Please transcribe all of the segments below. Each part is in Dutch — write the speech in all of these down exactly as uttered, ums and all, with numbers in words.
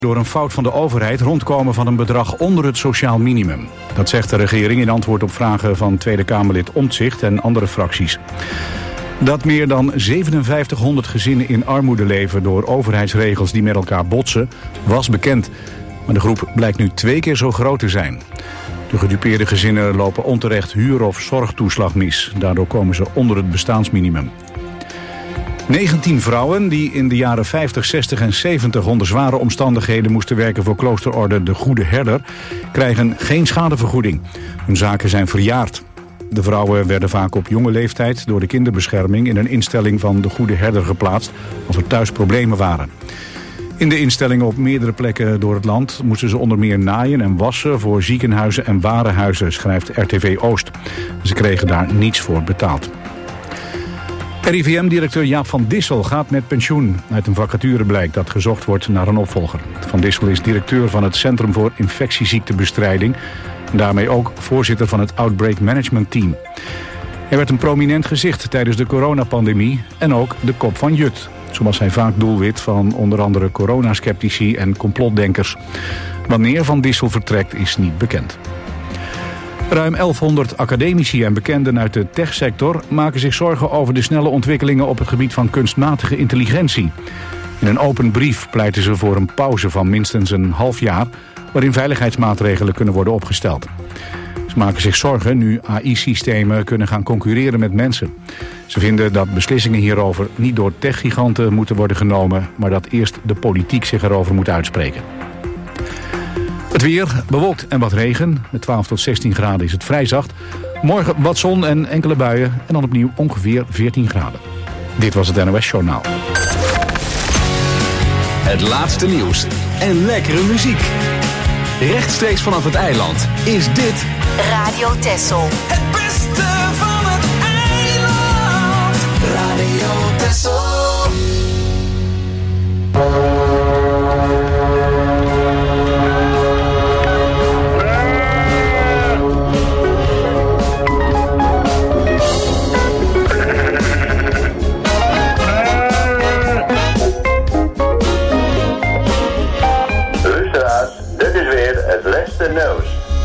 door een fout van de overheid rondkomen van een bedrag onder het sociaal minimum. Dat zegt de regering in antwoord op vragen van Tweede Kamerlid Omtzigt en andere fracties. Dat meer dan zevenenvijftighonderd gezinnen in armoede leven door overheidsregels die met elkaar botsen, was bekend. Maar de groep blijkt nu twee keer zo groot te zijn. De gedupeerde gezinnen lopen onterecht huur- of zorgtoeslag mis. Daardoor komen ze onder het bestaansminimum. negentien vrouwen die in de jaren vijftig, zestig en zeventig onder zware omstandigheden moesten werken voor kloosterorde De Goede Herder, krijgen geen schadevergoeding. Hun zaken zijn verjaard. De vrouwen werden vaak op jonge leeftijd door de kinderbescherming in een instelling van De Goede Herder geplaatst als er thuis problemen waren. In de instellingen op meerdere plekken door het land moesten ze onder meer naaien en wassen voor ziekenhuizen en warenhuizen, schrijft R T V Oost. Ze kregen daar niets voor betaald. R I V M-directeur Jaap van Dissel gaat met pensioen. Uit een vacature blijkt dat gezocht wordt naar een opvolger. Van Dissel is directeur van het Centrum voor Infectieziektebestrijding en daarmee ook voorzitter van het Outbreak Management Team. Hij werd een prominent gezicht tijdens de coronapandemie en ook de kop van Jut. Zo was hij vaak doelwit van onder andere coronasceptici en complotdenkers. Wanneer Van Dissel vertrekt is niet bekend. Ruim elfhonderd academici en bekenden uit de techsector maken zich zorgen over de snelle ontwikkelingen op het gebied van kunstmatige intelligentie. In een open brief pleiten ze voor een pauze van minstens een half jaar, waarin veiligheidsmaatregelen kunnen worden opgesteld. Ze maken zich zorgen nu A I-systemen kunnen gaan concurreren met mensen. Ze vinden dat beslissingen hierover niet door techgiganten moeten worden genomen, maar dat eerst de politiek zich erover moet uitspreken. Het weer, bewolkt en wat regen. Met twaalf tot zestien graden is het vrij zacht. Morgen wat zon en enkele buien en dan opnieuw ongeveer veertien graden. Dit was het N O S Journaal. Het laatste nieuws en lekkere muziek. Rechtstreeks vanaf het eiland is dit Radio Texel. Het beste van het eiland. Radio Texel. Knows.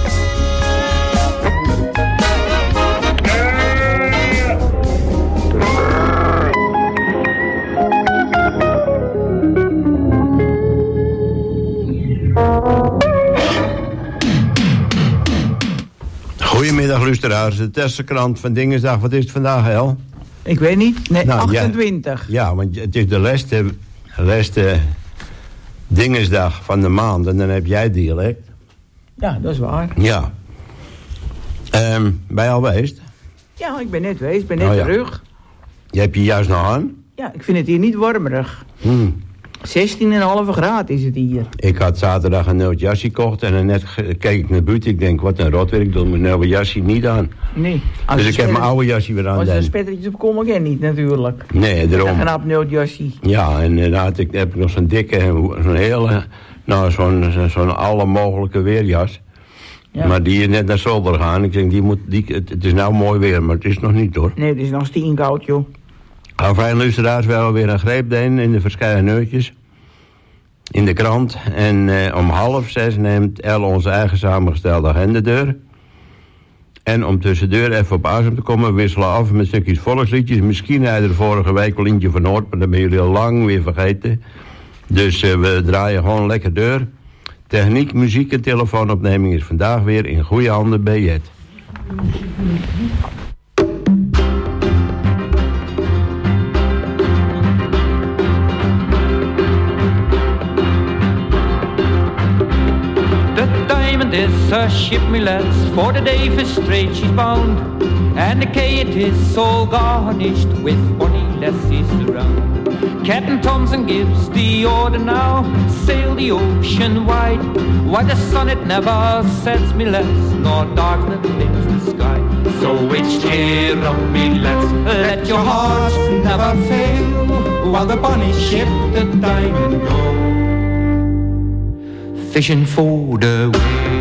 Goedemiddag luisteraars, de Tessenkrant van Dingesdag. Wat is het vandaag, Hel? Ik weet niet, nee, nou, achtentwintig. Ja, ja, want het is de laatste, laatste Dingesdag van de maand en dan heb jij dialect. Ja, dat is waar. Ja. Um, ben je al geweest? Ja, ik ben net geweest, ik ben net oh, ja. terug. Je hebt je juist nog aan? Ja, ik vind het hier niet warmerig. Hmm. zestien komma vijf graden is het hier. Ik had zaterdag een nieuw jasje gekocht en dan net keek ik naar buiten. Ik denk, wat een rotwerk, ik doe mijn nieuwe jasje niet aan. Nee. Als dus ik heb mijn oude jasje weer aan. Als er spettertjes op komen, ken niet natuurlijk. Nee, daarom. Een knap nieuw jasje. Ja, en dan had ik, heb ik nog zo'n dikke, zo'n hele, nou zo'n zo'n alle mogelijke weerjas. Ja. Maar die is net naar zolder gaan. Ik denk, die moet, die, het, het is nou mooi weer, maar het is nog niet hoor. Nee, het is nog stien koud, joh. Afijn luisteraars, we hebben weer een greep deen in de verschillende neutjes. In de krant. En eh, om half zes neemt El onze eigen samengestelde agenda deur. En om tussendoor even op adem te komen, wisselen af met stukjes volksliedjes. Misschien had er vorige week al eentje van Noord, maar dat ben jullie al lang weer vergeten. Dus uh, we draaien gewoon lekker deur. Techniek, muziek en telefoonopneming is vandaag weer in goede handen bij Jet. Is a ship, me lads, for the Davis Strait she's bound, and the quay it is all garnished with bonny lassies around. Captain Thompson gives the order now, sail the ocean wide, while the sun it never sets, me lads, nor darkness dims the sky. So it's cheer up, me lads, let your hearts never fail, while the bonny ship the diamond go, fishing for the whale.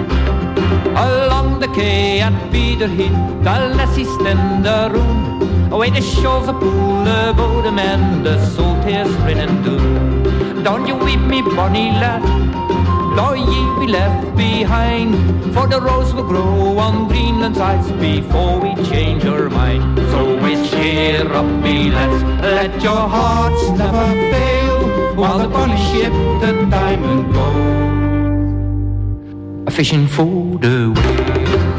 Along the quay at Peterhead, the lassies stand around, Away the shores of Poole, Bodem and the salt is rinnen doon. Don't you weep me bonny lad, though ye be left behind, for the rose will grow on Greenland's ice before we change our mind. So we cheer up, me lads, let your hearts never fail, while the bonny ship the Diamond goes a fishing for the whale.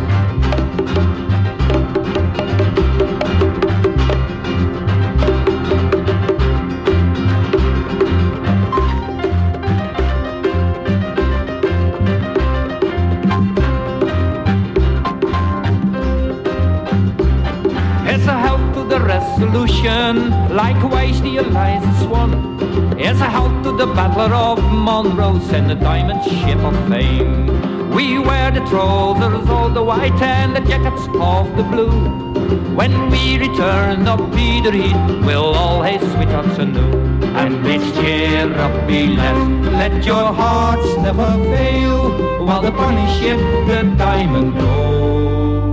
Resolution, likewise the Eliza Swan, is a health to the Battler of Monroe and the Diamond Ship of Fame. We wear the trousers of the white and the jackets of the blue. When we return up Peter Heath, we'll all have sweethearts anew. And let's cheer up, be lads, let your hearts never fail, while the bonny ship, the Diamond, goes.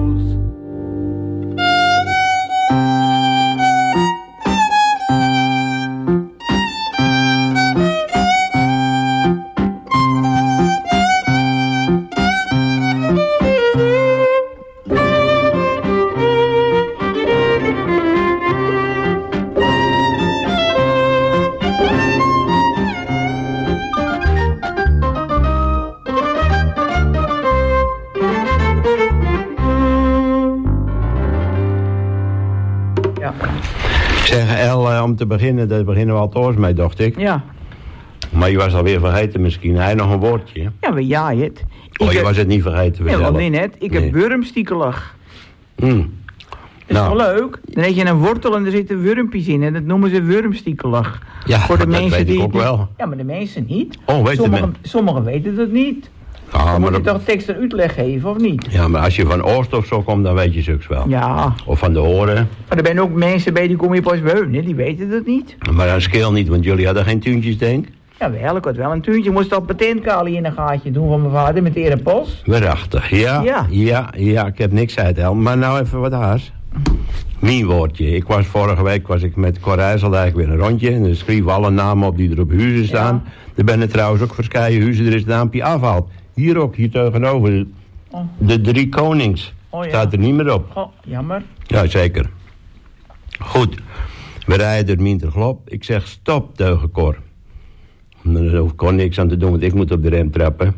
Om te beginnen, daar beginnen we altoos mee, dacht ik. Ja. Maar je was alweer vergeten misschien. Hij nog een woordje. Ja, maar ja, het. Oh, je heb... was het niet vergeten. Ja, wel nee, net. Ik nee. heb wurmstiekelig. Mm. Dat is nou. wel leuk. Dan heb je een wortel en er zitten wurmpjes in. En dat noemen ze wurmstiekelig. Ja, voor de dat mensen weet die ik ook het... wel. Ja, maar de mensen niet. Oh, weet sommigen, sommigen weten dat niet. Ah, dan moet maar je dat... toch tekst en uitleg geven, of niet? Ja, maar als je van Oost of zo komt, dan weet je zulks wel. Ja. Of van de Horen. Maar er zijn ook mensen bij die kom je pas wonen, die weten dat niet. Maar dat scheelt niet, want jullie hadden geen tuintjes, denk ik? Ja, wel, ik had wel een tuintje. Ik moest al patentkali in een gaatje doen van mijn vader met de erepas. Waarachtig, ja, ja. Ja, ja, ik heb niks uit, Helm. Maar nou even wat haars. Mijn woordje. Ik was vorige week was ik met Cor IJsseldijk weer een rondje. En dan schreef alle namen op die er op huizen staan. Ja. Er zijn er trouwens ook verschillende huizen. Er is het naampje afhaalt. Hier ook, hier tegenover. Oh. De Drie Konings. Oh, ja. Staat er niet meer op. Oh, jammer. Ja, zeker. Goed. We rijden er minder glop. Ik zeg stop, Teugencor. Daar hoef ik niks aan te doen, want ik moet op de rem trappen.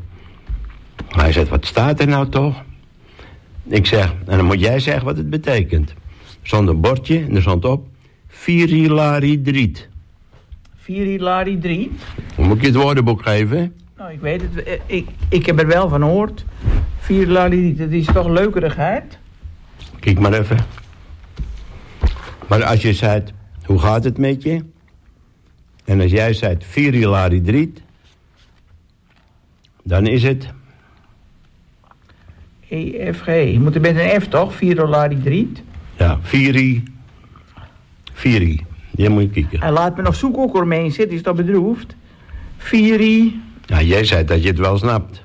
Hij zegt, wat staat er nou toch? Ik zeg, en dan moet jij zeggen wat het betekent. Er stond een bordje en er stond op Virilaridriet. Virilaridriet? Hoe moet ik je het woordenboek geven? Nou, ik weet het. Ik, ik heb er wel van gehoord. Virilaridriet, dat is toch leukerigheid? Kijk maar even. Maar als je zei, hoe gaat het met je? En als jij zei Virilaridriet, dan is het... E F G. Je moet er met een F toch? Virilaridriet? Ja, Viri. Viri. Die moet je kijken. En laat me nog zoeken ook om heen zitten, is dat bedroefd? Viri. Ja, jij zei dat je het wel snapt.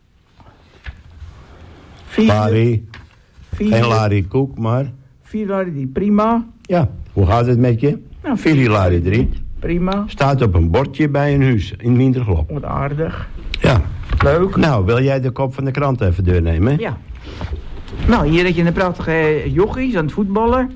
Viri. Geen Larry Koek, maar... Virilaridriet, prima. Ja, hoe gaat het met je? Nou, Virilaridriet. Prima. Staat op een bordje bij een huis in Minderglop. Wat aardig. Ja. Leuk. Nou, wil jij de kop van de krant even doornemen? Ja. Nou, hier heb je een prachtige jochies aan het voetballen.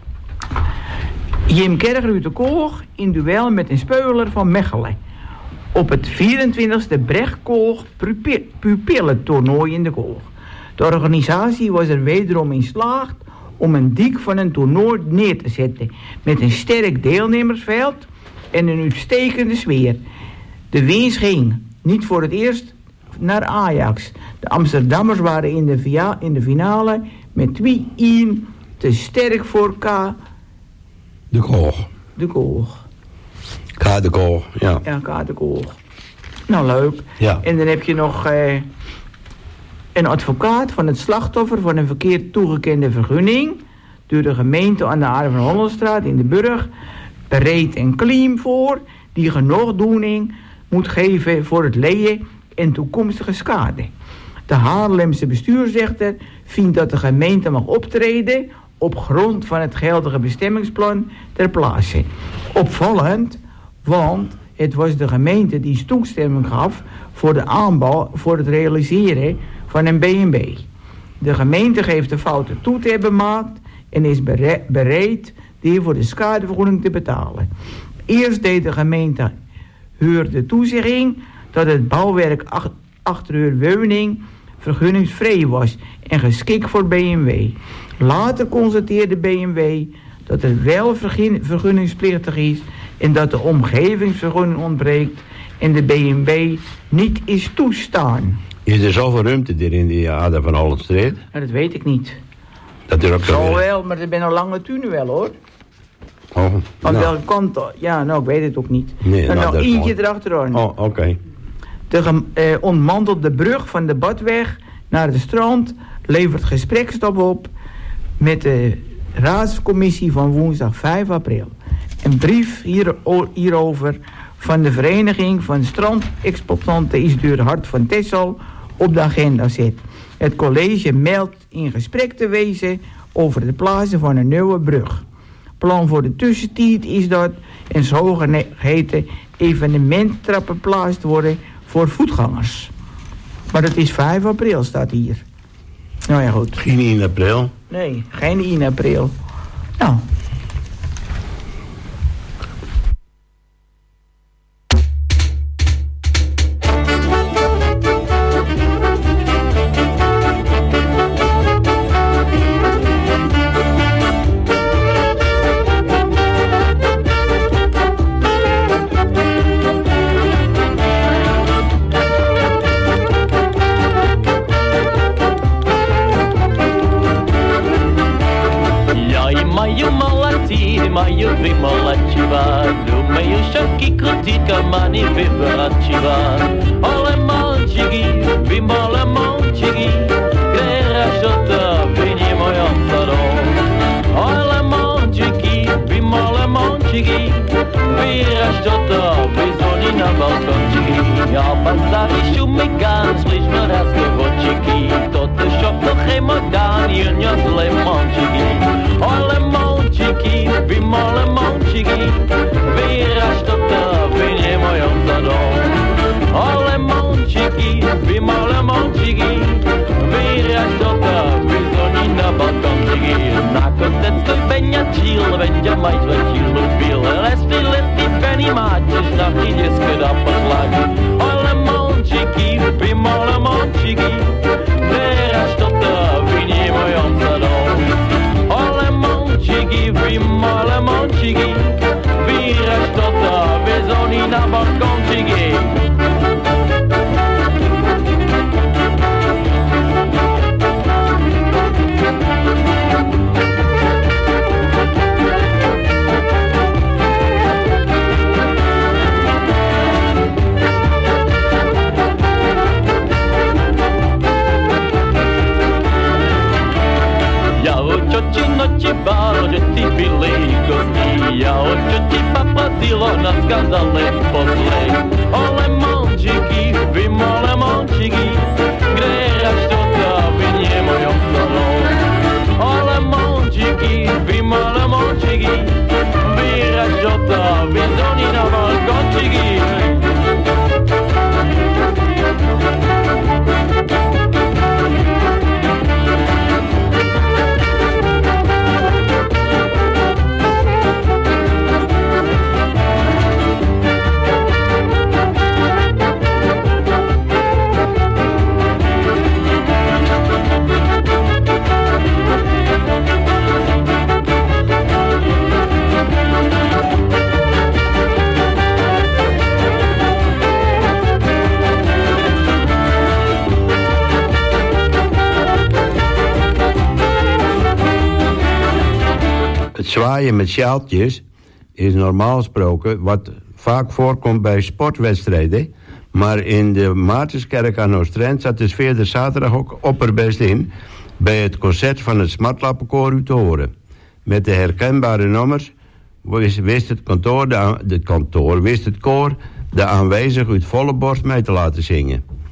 Jim Kerger uit de Koog in duel met een speuler van Mechelen. Op het vierentwintigste Brechtkoog pupillentoernooi in de Koog. De organisatie was er wederom in slaagd om een dik van een toernooi neer te zetten. Met een sterk deelnemersveld en een uitstekende sfeer. De winst ging niet voor het eerst naar Ajax. De Amsterdammers waren in de, via- in de finale met twee-één te sterk voor K. De Koog. De Koog. K de Koog, ja. Ja, K de Koog. Nou, leuk. Ja. En dan heb je nog eh, een advocaat van het slachtoffer van een verkeerd toegekende vergunning door de gemeente aan de Aarde van Hollandstraat in de Burg bereid en claim voor die genoegdoening moet geven voor het leien en toekomstige schade. De Haarlemse bestuursrechter vindt dat de gemeente mag optreden op grond van het geldige bestemmingsplan ter plaatse. Opvallend, want het was de gemeente die toestemming gaf voor de aanbouw voor het realiseren van een B en B. De gemeente geeft de fouten toe te hebben gemaakt en is bere- bereid hiervoor de schadevergoeding te betalen. Eerst deed de gemeente huurde toezegging dat het bouwwerk ach- achter hun woning vergunningsvrij was en geschikt voor B en W. Later constateerde B en W dat het wel vergin- vergunningsplichtig is en dat de omgevingsvergunning ontbreekt en de B en W niet is toestaan. Is er zoveel ruimte er in die ader van Hollandstreet? Nou, dat weet ik niet. Dat er ook Zo wel, maar er ben een lange tunnel wel hoor. Oh, Aan nou. welke kant? Ja, nou, ik weet het ook niet. Nee, en nou, nog dat is eentje mooi. erachteraan. Oh, oké. Okay. De gem- eh, ontmantelde brug van de Badweg naar het strand levert gesprekstop op met de raadscommissie van woensdag vijf april. Een brief hier, o- hierover van de Vereniging van Strandexploitanten is door Hart van Texel op de agenda zet. Het college meldt in gesprek te wezen over het plaatsen van een nieuwe brug. Plan voor de tussentijd is dat een zogeheten evenementtrap geplaatst worden voor voetgangers. Maar het is vijf april, staat hier. Nou ja, goed. Geen in april. Nee, geen één april. Nou. Маю вимолачива, думаю, що кікотіка мені виборачива. Оле мальчики, вимоле мальчики, гера що-то вині моєм садом. Оле мальчики, вимоле мальчики, гера що-то визвони на балкончики. Я базарі шумикан, слиш me разговорчики, кто-то що-то хемодан, юньо зле мальчики. Оле mąciki, wymole mąciki, wyraź to to, wynie moją zadą. Ole mąciki, wymole mąciki, wyraź to to, wyzwoni na balkonciki. Na kosteckiej będzie chill, będzie majć lecił lubil. Lesty, lesty, penny maciesz, na chwilę da poszlaki. Ole mąciki, wymole mąciki, wyraź to to, wynie moją zadą. Ole mąciki, wymole mąciki, wyraź to to, wyzwoni na balkonciki. Ci balo, že ti byli gosti, a očo ti papazilo na skandale posle. Ole mąciki, vymole mąciki, greraš to ta, vynie mojom salom. Ole mąciki, vymole mąciki, vyraš to ta, vyzoni na balkončiki. Zwaaien met sjaaltjes is normaal gesproken wat vaak voorkomt bij sportwedstrijden. Maar in de Maartenskerk aan Oostrent zat de sfeer de zaterdag ook opperbest in bij het concert van het Smartlappenkoor u te horen. Met de herkenbare nummers wist, wist het kantoor, de, de kantoor wist het koor de aanwezigen uit volle borst mee te laten zingen.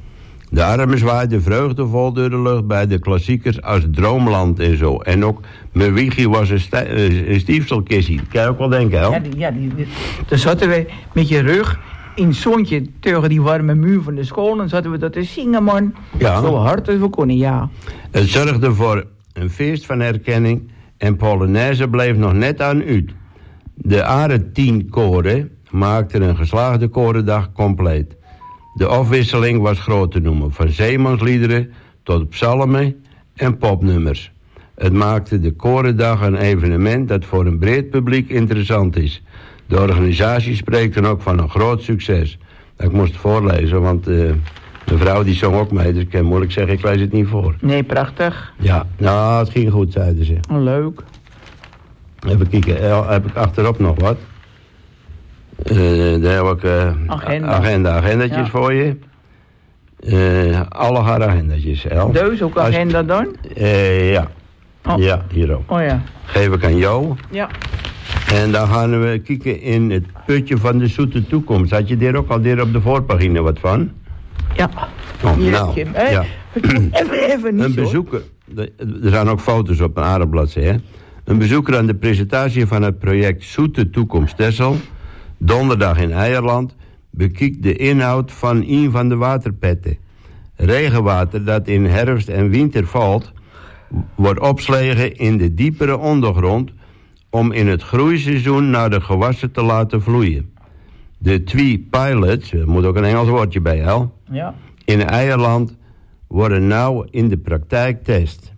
De armen zwaaiden vreugdevol door de lucht bij de klassiekers als Droomland en zo. En ook mijn wiegje was een, sti- een stiefselkissie. Kan je ook wel denken, hè? Ja, die, ja die, die, dan zaten we met je rug in het zonnetje tegen die warme muur van de school. En zaten we dat te zingen, man. Ja. Zo hard als we konden, ja. Het zorgde voor een feest van herkenning en Polonaise bleef nog net aan uit. De Are tien koren maakten een geslaagde korendag compleet. De afwisseling was groot te noemen, van zeemansliederen tot psalmen en popnummers. Het maakte de korendag een evenement dat voor een breed publiek interessant is. De organisatie spreekt dan ook van een groot succes. Ik moest het voorlezen, want uh, de vrouw die zong ook mee, dus ik kan moeilijk zeggen, ik lees het niet voor. Nee, prachtig. Ja, nou, het ging goed, zeiden ze. Oh, leuk. Even kijken, heb ik achterop nog wat? Uh, daar heb ik uh, agenda. agenda, agendatjes ja. voor je. Uh, alle haar agendatjes, El. Dus ook agenda Als, dan? Uh, ja. Oh. Ja, hierop. Oh ja. Geef ik aan jou. Ja. En dan gaan we kijken in het putje van de zoete toekomst. Had je daar ook al daar op de voorpagina wat van? Ja. Oh, Hier nou, heb je, ja. Even, even niet een zo. bezoeker, er zijn ook foto's op een aardbladzijde, hè? Een bezoeker aan de presentatie van het project Zoete Toekomst Texel, donderdag in Eierland, bekijkt de inhoud van een van de waterpetten. Regenwater dat in herfst en winter valt, wordt opgeslagen in de diepere ondergrond om in het groeiseizoen naar de gewassen te laten vloeien. De twee pilots, er moet ook een Engels woordje bij, hè? Ja. In Eierland worden nou in de praktijk test.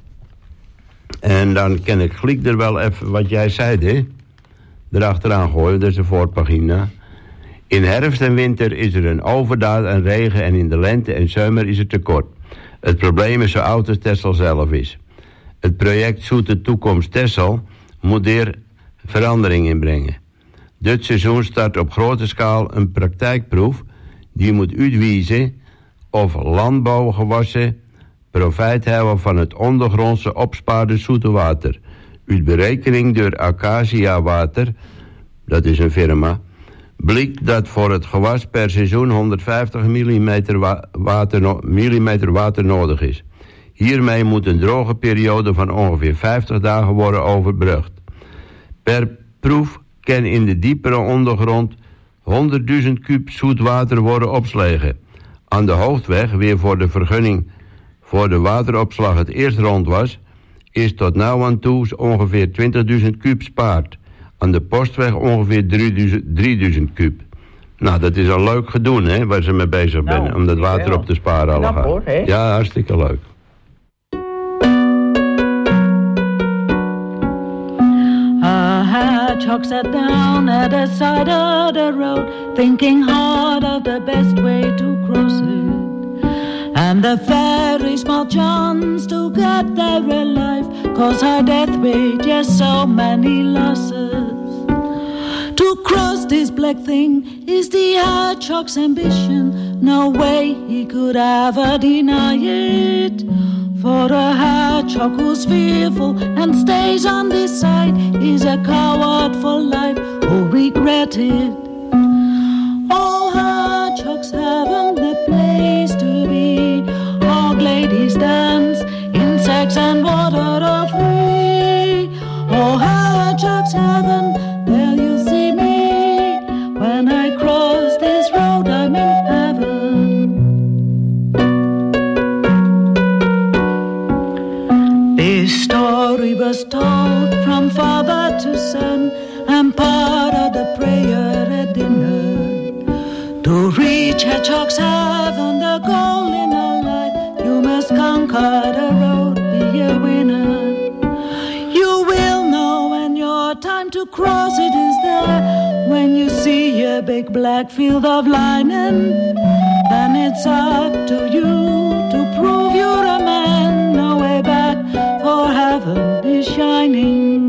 En dan kan ik gelijk er wel even wat jij zei, hè? Erachteraan gooien, dat is de voorpagina. In herfst en winter is er een overdaad aan regen en in de lente en zomer is er tekort. Het probleem is zo oud als Texel zelf is. Het project Zoete Toekomst Texel moet er verandering in brengen. Dit seizoen start op grote schaal een praktijkproef die moet uitwijzen of landbouwgewassen profijt hebben van het ondergrondse opspaarde zoete water. Uit berekening door Acacia Water, dat is een firma, blijkt dat voor het gewas per seizoen honderdvijftig millimeter wa- water, no- millimeter water nodig is. Hiermee moet een droge periode van ongeveer vijftig dagen worden overbrugd. Per proef kan in de diepere ondergrond honderdduizend kuub zoet water worden opgeslagen. Aan de hoofdweg, weer voor de vergunning voor de wateropslag het eerst rond was, is tot nu aan toe ongeveer twintigduizend kuub spaard. Aan de postweg ongeveer drieduizend kuub. Nou, dat is een leuk gedoe, hè, waar ze mee bezig nou, zijn, om dat water wel op te sparen. Knap, hoor, hè? Ja, hartstikke leuk. A hedgehog sat down at the side of the road, thinking hard of the best way to cross it. And the very small chance to get there alive, cause her death made just so many losses. To cross this black thing is the hedgehog's ambition, no way he could ever deny it. For a hedgehog who's fearful and stays on this side is a coward for life who regret it. All hedgehogs haven't a place to be. Hog ladies dance, insects and water are free. All hedgehogs haven't, there you'll see me. When I cross this road I'm in heaven. This story was told from father to son and part of the prayer at dinner. To reach hedgehog's heaven, the goal in our life, you must conquer the road, be a winner. You will know when your time to cross it is there, when you see a big black field of lightning. Then it's up to you to prove you're a man. No way back, for heaven is shining.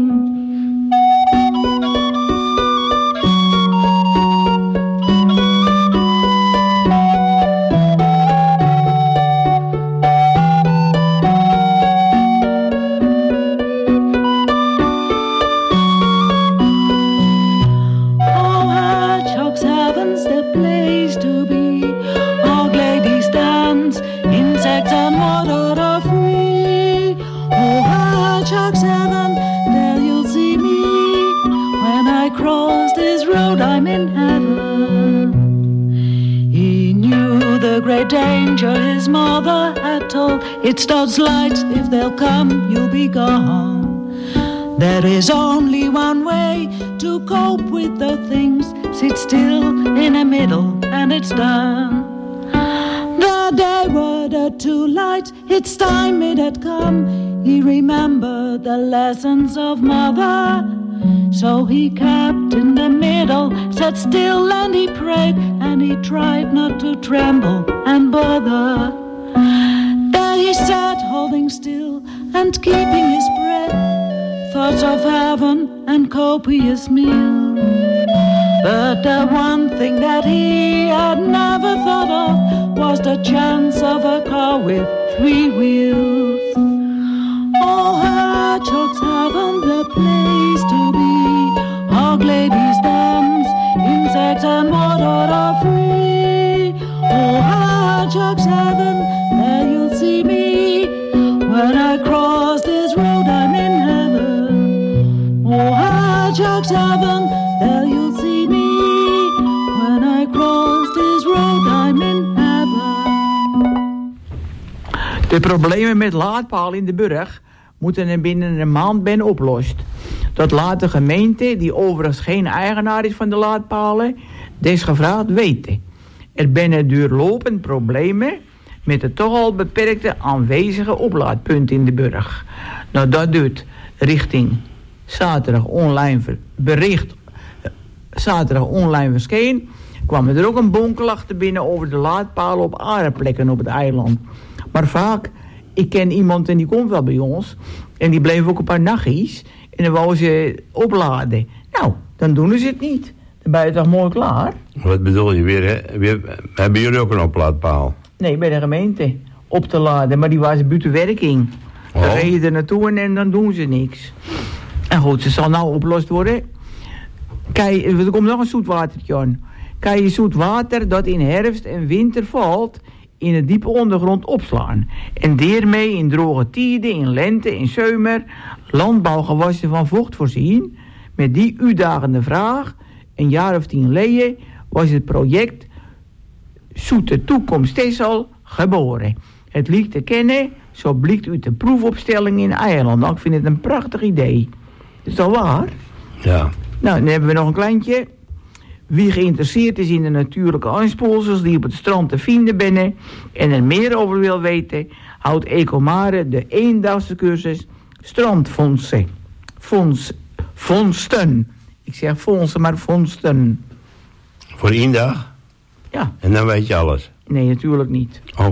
the great danger his mother had told. It starts light, if they'll come, you'll be gone. There is only one way to cope with the things. Sit still in the middle and it's done. The day were the two lights, it's time it had come. He remembered the lessons of mother. So he kept in the middle, sat still and he prayed, and he tried not to tremble and bother. There he sat holding still and keeping his breath, thoughts of heaven and copious meal. But the one thing that he had never thought of was the chance of a car with three wheels. Oh, hedgehogs haven't the place to be. Hog ladies dance, insects and water are free. Oh, hedgehogs heaven, there you'll see me. When I cross this road, I'm in heaven. Oh, hedgehogs heaven, there you'll see me. When I cross this road, I'm in heaven. De problemen met laadpalen in de burg moeten er binnen een maand ben oplost. Dat laat de gemeente, die overigens geen eigenaar is van de laadpalen, desgevraagd weten. Er zijn duurlopend problemen met de toch al beperkte aanwezige oplaadpunten in de burg. Nou, dat doet richting zaterdag online ver, bericht, zaterdag online verscheen, kwam er ook een bonklacht binnen over de laadpalen op andere plekken op het eiland. Maar vaak, ik ken iemand en die komt wel bij ons, en die bleef ook een paar nachtjes en dan wou ze opladen. Nou, dan doen ze het niet. Dan ben je toch mooi klaar? Wat bedoel je weer, hè? Weer, hebben jullie ook een oplaadpaal? Nee, bij de gemeente. Op te laden, maar die was buiten werking. Oh. Dan reden je er naartoe en, en dan doen ze niks. En goed, ze zal nou opgelost worden. Kijk, er komt nog een zoetwatertje aan. Kan je zoet water dat in herfst en winter valt in de diepe ondergrond opslaan. En daarmee in droge tijden, in lente, in zomer, landbouwgewassen van vocht voorzien. Met die uitdagende vraag, een jaar of tien geleden, was het project Zoete Toekomst Texel geboren. Het liegt te kennen, zo blijkt uit de proefopstelling in Ierland. Nou, ik vind het een prachtig idee. Is dat waar? Ja. Nou, dan hebben we nog een kleintje. Wie geïnteresseerd is in de natuurlijke aanspoelsels die op het strand te vinden binnen en er meer over wil weten, houdt Ecomare de eendagse cursus Strandfondsen. Fonds, vondsten. Ik zeg fondsen, maar vondsten. Voor één dag? Ja. En dan weet je alles? Nee, natuurlijk niet. Oh.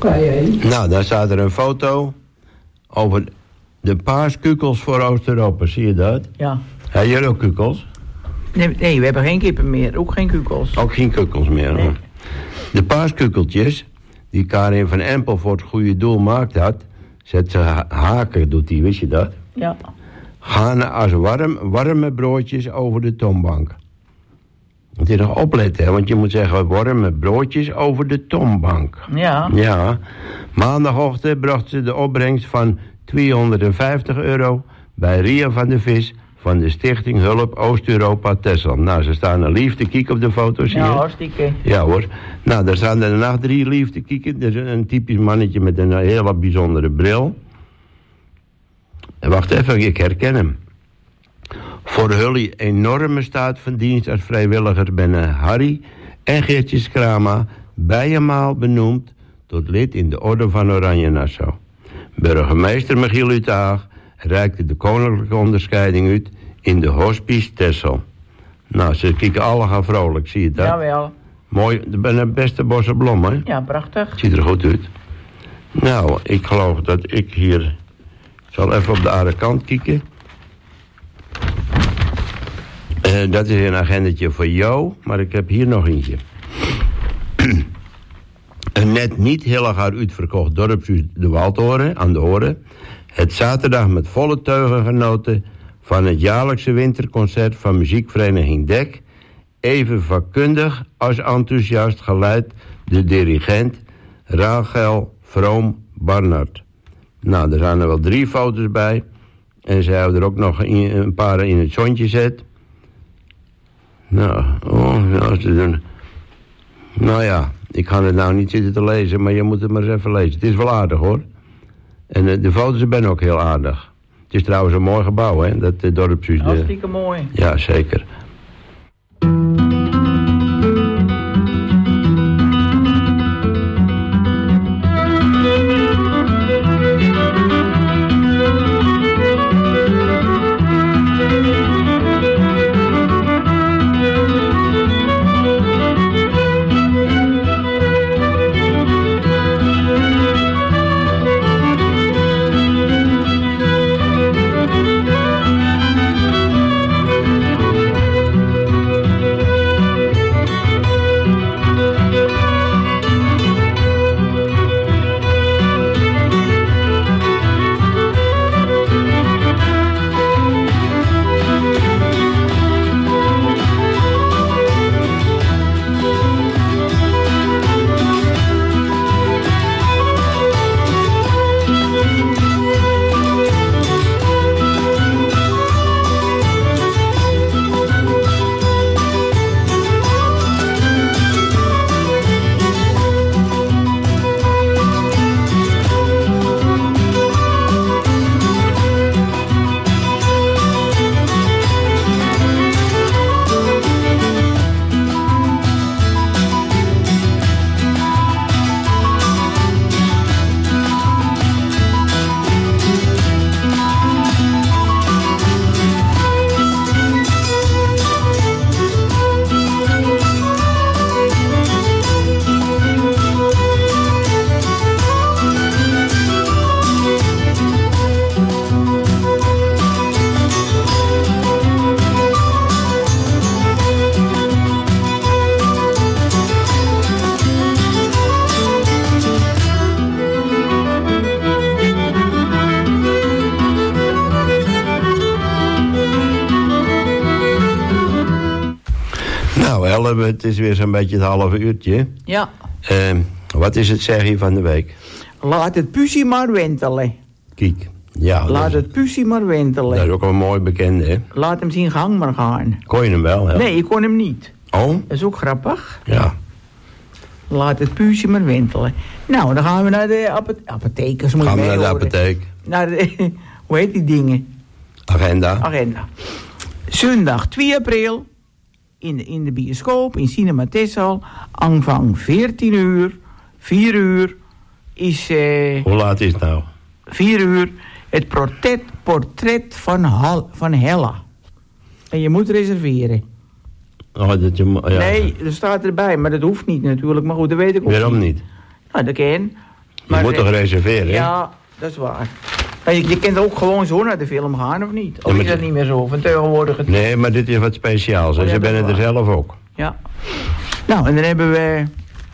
Okay, Nou, daar staat er een foto over de paaskukels voor Oost-Europa. Zie je dat? ja. Heb jij ook kukels? Nee, nee, we hebben geen kippen meer. Ook geen kukels. Ook geen kukels meer. Nee. Hoor. De paaskukeltjes, die Karin van Empel voor het goede doel maakt had, zet ze ha- haken, doet die, wist je dat? Ja. Gaan als warm, warme broodjes over de toonbank. Moet je nog opletten, hè? Want je moet zeggen warme broodjes over de toonbank. Ja. Ja. Maandagochtend bracht ze de opbrengst van tweehonderdvijftig euro bij Ria van de Vis van de Stichting Hulp Oost-Europa Texel. Nou, ze staan een lief te kijken op de foto's hier. Ja, hartstikke. Ja hoor. Nou, daar staan er nog drie lief te kijken. Er is een typisch mannetje met een hele bijzondere bril. En wacht even, ik herken hem. Voor jullie enorme staat van dienst als vrijwilliger ben Harry en Geertje Skrama bijemaal benoemd tot lid in de Orde van Oranje Nassau. Burgemeester Michiel Utaag reikte de koninklijke onderscheiding uit in de Hospice Texel. Nou, ze kijken allemaal vrolijk, zie je dat? Jawel. Mooi, dat ben een beste bosse blom, hè? Ja, prachtig. Ziet er goed uit. Nou, ik geloof dat ik hier... Ik zal even op de andere kant kijken. Uh, dat is een agendetje voor jou, maar ik heb hier nog eentje. Een net niet heel erg uitverkocht dorpshuis De Waldhoren aan de Horen. Het zaterdag met volle teugen genoten van het jaarlijkse winterconcert van muziekvereniging Dek. Even vakkundig als enthousiast geleid de dirigent Rachel Vroom Barnard. Nou, er zijn er wel drie foto's bij. En ze hebben er ook nog een, een paar in het zonnetje gezet. Nou, oh, nou, ze doen. Nou ja, ik ga het nou niet zitten te lezen, maar je moet het maar eens even lezen. Het is wel aardig hoor. En uh, de foto's zijn ook heel aardig. Het is trouwens een mooi gebouw, hè, dat uh, dorpshuis. Uh, Hartstikke mooi. Ja, zeker. Het is weer zo'n beetje het halve uurtje. Ja. Uh, wat is het zegje van de week? Laat het pussy maar wentelen. Kijk. Ja, Laat is, het pussy maar wentelen. Dat is ook wel een mooi bekende, hè? Laat hem zien gang maar gaan. Kon je hem wel, hè? Nee, ik kon hem niet. Oh? Dat is ook grappig. Ja. Laat het pussy maar wentelen. Nou, dan gaan we naar de apothe- apothekers. Moet Gaan we je naar de horen. apotheek. Naar de, hoe heet die dingen? Agenda. Agenda. Zondag twee april. In de, in de bioscoop, in Cinema Texel. Aanvang veertien uur. vier uur is... Uh, Hoe laat is het nou? vier uur. Het portret, portret van, Hal, van Hella. En je moet reserveren. Oh, dat je, ja. Nee, er staat erbij, maar dat hoeft niet natuurlijk. Maar goed, dat weet ik ook Waarom niet. niet? Nou, dat kan. Je moet toch reserveren, hè? Ja, dat is waar. Maar je, je kunt ook gewoon zo naar de film gaan, of niet? Of Ja, maar is dat de- niet meer zo? Van tegenwoordig het... Nee, maar dit is wat speciaals. En Oh, ja, ze dat is benen er waar. zelf ook. Ja. Nou, en dan hebben we...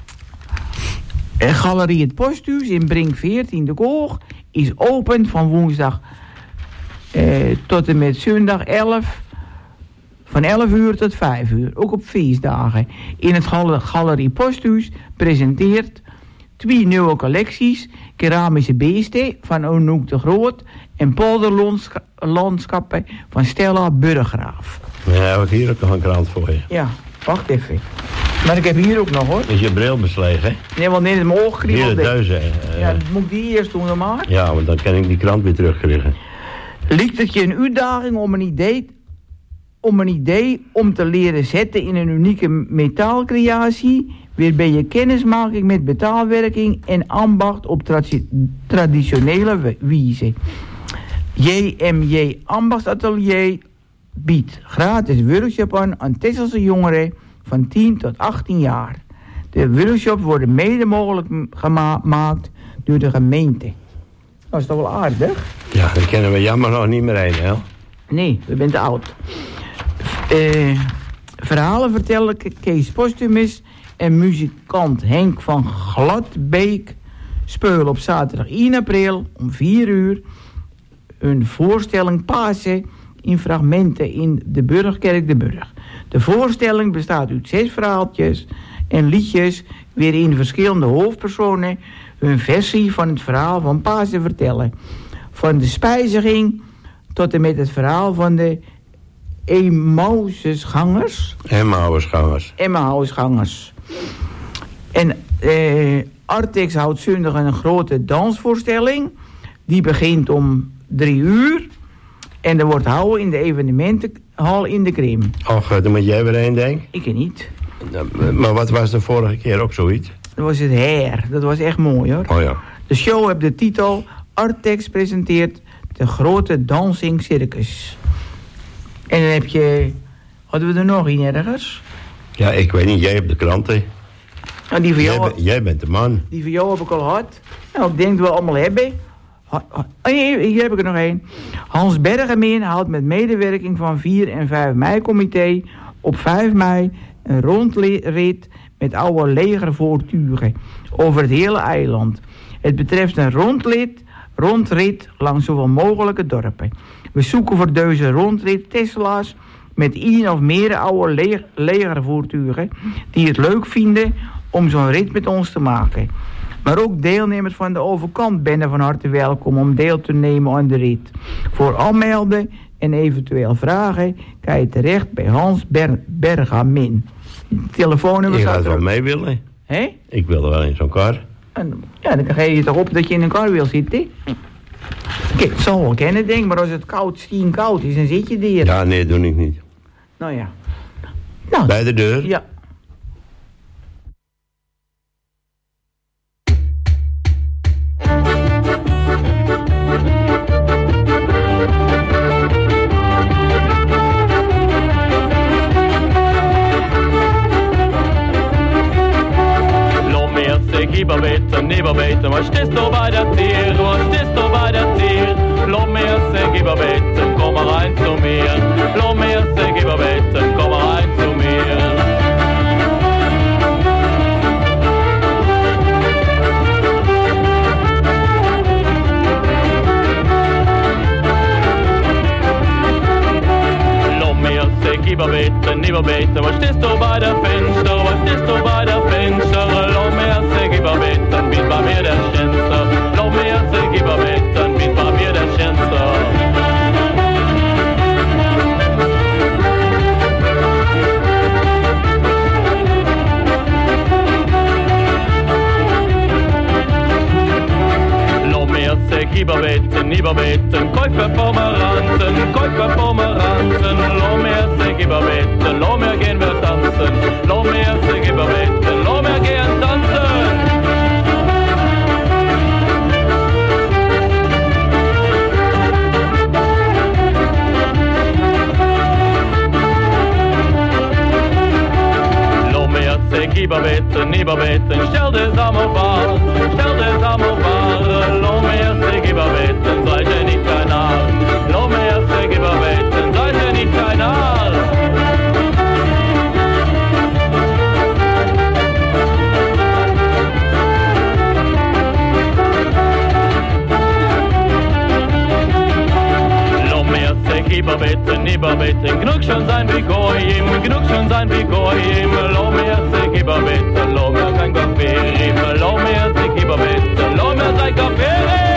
eh, Galerie Het Posthuis in Brink veertien de Koog is open van woensdag eh, tot en met zondag elf. Van elf uur tot vijf uur, ook op feestdagen. In het gal- Galerie Posthuis presenteert twee nieuwe collecties. Keramische beesten van Anouk de Groot en polderlandschappen van Stella Burggraaf. Ja, heb ik hier ook nog een krant voor je. Ja, wacht even. Maar ik heb hier ook nog hoor. Is je bril beslegen, hè? Nee, want nee, het mijn oog Hier de kriebelde. duizen. eh, Ja, dat moet ik die eerst doen dan maar. ja, want dan kan ik die krant weer terugkrijgen. Lijkt het je een uitdaging om een idee, om een idee om te leren zetten in een unieke metaalcreatie, waarbij je kennismaking met betaalwerking en ambacht op tradi- traditionele we- wijze. J M J Ambachtsatelier biedt gratis workshop aan aan Tesselse jongeren van tien tot achttien jaar. De workshops worden mede mogelijk m- gema- gemaakt door de gemeente. Dat is toch wel aardig? Ja, daar kennen we jammer nog niet meer heen, hè? Nee, we bent te oud. Eh, verhalen vertellen Ke- Kees Postumus en muzikant Henk van Gladbeek spelen op zaterdag één april om vier uur een voorstelling Pasen in fragmenten in de Burgkerk de Burg. De voorstelling bestaat uit zes verhaaltjes en liedjes waarin verschillende hoofdpersonen hun versie van het verhaal van Pasen vertellen. Van de spijziging tot en met het verhaal van de Emmausgangers. Emmausgangers. Emmausgangers. En eh, Artex houdt zondag een grote dansvoorstelling. Die begint om drie uur. En er wordt houden in de evenementenhal in de Krim. Och, daar moet jij weer heen, denk. Ik ken niet. Nou, maar wat was de vorige keer ook zoiets? Dat was het Heer. Dat was echt mooi hoor. Oh ja. De show heeft de titel Artex presenteert de grote dancing circus. En dan heb je... Hadden we er nog een ergens? Ja, ik weet niet, jij hebt de kranten. Nou, die van Jij, jou, ben- jij bent de man. die van jou heb ik al gehad. Nou, ik denk dat we allemaal hebben. Ha- ha- Oh nee, hier heb ik er nog één. Hans Bergemeen houdt met medewerking van vier en vijf mei-comité op vijf mei een rondrit met oude legervoertuigen over het hele eiland. Het betreft een rondrit, rondrit langs zoveel mogelijke dorpen. We zoeken voor deze rondrit Tesla's met één of meer oude le- legervoertuigen die het leuk vinden om zo'n rit met ons te maken. Maar ook deelnemers van de overkant ben van harte welkom om deel te nemen aan de rit. Voor aanmelden en eventueel vragen kan je terecht bij Hans Ber- Bergamin. Telefoonnummer Je staat gaat wel erop. mee willen. Hé? Ik wil er wel in zo'n kar. En, ja, dan geef je toch op dat je in een kar wil zitten. Kijk, het zal wel kennen, denk maar als het koud, stien koud is, dan zit je er. Ja, nee, doe ik niet. Nou ja. Nou, Bij de deur? ja. Låt mer sig gibarbeten, nibarbeten. Var stehst du bei der Tier? Var stehst du bei der Tier? Låt mer sig gibarbeten, komm mal rein zu mir. Låt mer sig gibarbeten, komm mal rein zu mir. Gibarbeten, Gibarbeten, was stehst du bei der Fenster, was stehst du bei der Fenster? Låt mig se Gibarbeten, bit bei mir der Tjänster. Låt mig se Gibarbeten, bit bei mir der Tjänster. gib beten, nibber beten, stell dir einmal vor, stell dir einmal vor, lo mehr se gib beten, sei dir nicht kein Narr, lo mehr se gib beten, sei dir nicht kein Narr. Gibber beten, nibber beten, genug schon sein wie Goyim, genug schon sein wie Goyim, lo mehr se gibber beten, lo mehr sein Kaffee, lo mehr se gibber beten, lo mehr sein Kaffee.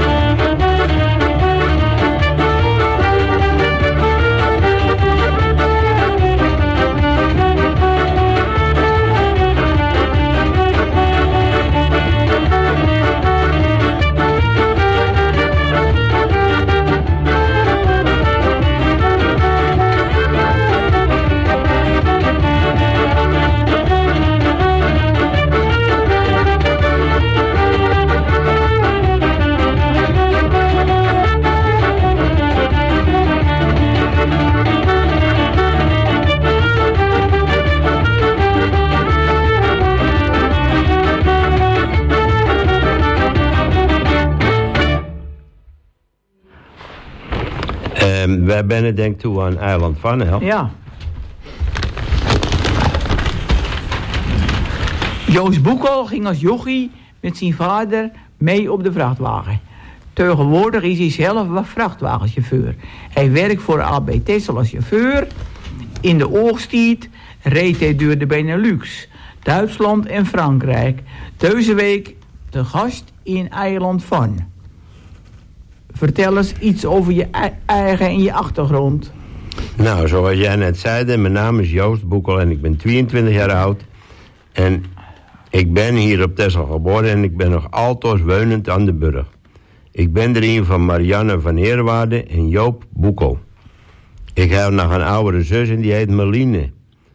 Um, wij zijn denk ik toe aan Eiland Van Hel. Ja. Joost Boekel ging als jochie met zijn vader mee op de vrachtwagen. Tegenwoordig is hij zelf wat vrachtwagenchauffeur. Hij werkt voor A B Tessel als chauffeur. In de oogsttijd reed hij door de Benelux, Duitsland en Frankrijk. Deze week te gast in Eiland Van. Vertel eens iets over je eigen en je achtergrond. Nou, zoals jij net zei, mijn naam is Joost Boekel en ik ben tweeëntwintig jaar oud. En ik ben hier op Texel geboren en ik ben nog altoos wonend aan de Burg. Ik ben er een van Marianne van Eerwaarde en Joop Boekel. Ik heb nog een oudere zus en die heet Meline.